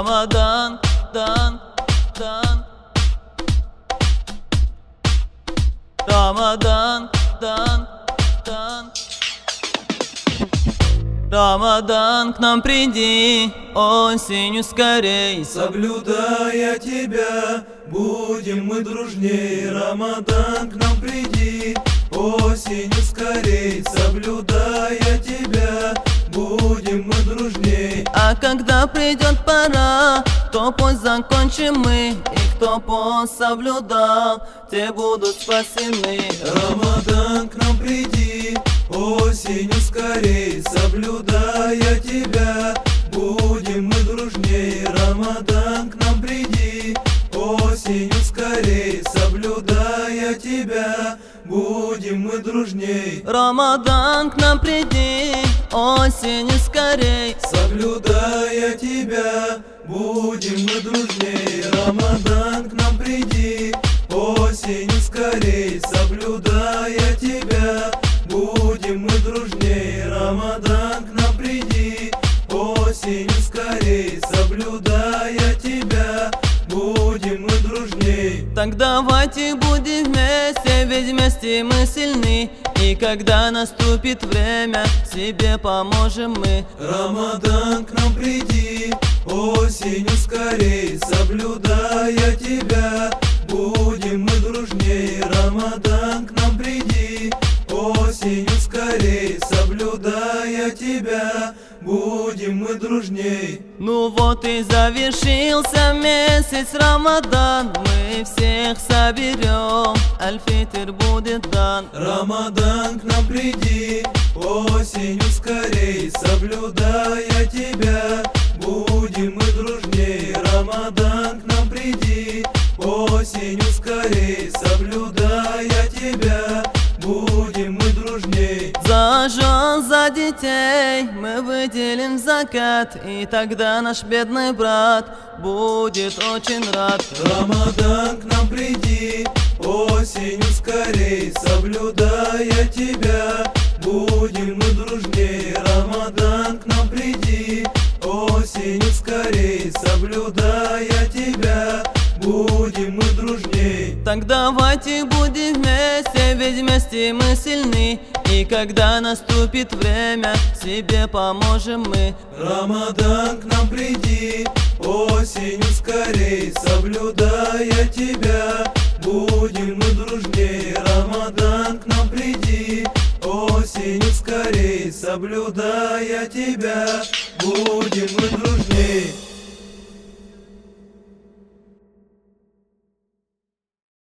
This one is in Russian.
Рамадан, дан, дан. Рамадан, дан, дан. Рамадан, к нам приди, осенью скорей. Соблюдая тебя, будем мы дружней. Рамадан, к нам приди, осенью скорей. Соблюдая тебя, будем мы дружней. А когда придет пора, то пусть закончим мы. И кто пост соблюдал, те будут спасены. Рамадан, к нам приди, осенью скорей. Соблюдая тебя, будем мы дружней. Рамадан, к нам приди, осенью скорей. Соблюдая тебя, будем мы дружней. Рамадан, к нам приди, осенью скорей. Соблюдая тебя, будем мы дружней. Рамадан, к нам приди, осенью скорей. Соблюдая тебя, будем мы дружней. Рамадан, к нам приди, осенью скорей. Соблюдая тебя, будем мы дружней. Так давайте будем вместе, ведь вместе мы сильны. И когда наступит время, себе поможем мы. Рамадан, к нам приди, осенью скорей. Соблюдая тебя, будем мы дружней. Рамадан, к нам приди, осенью скорей. Соблюдая тебя, будем мы дружней. Ну вот и завершился месяц Рамадан. Мы всех соберем, аль-фитр будет дан. Рамадан, к нам приди, осенью скорей. Соблюдая тебя, будем мы дружней. Рамадан, к нам приди, осенью скорей. Соблюдая тебя, будем мы дружней. За жен, за детей мы выделим закат, и тогда наш бедный брат будет очень рад. Рамадан, к нам приди, осенью скорей. Соблюдая тебя, будем мы дружней. Рамадан, к нам приди, осенью скорей. Соблюдая тебя, будем мы дружней. Так давайте будем вместе, ведь вместе мы сильны. И когда наступит время, себе поможем мы. Рамадан, к нам приди, осенью скорей. Соблюдая тебя, будем мы дружней. Рамадан, к нам приди, осенью скорей. Соблюдая тебя, будем мы дружней.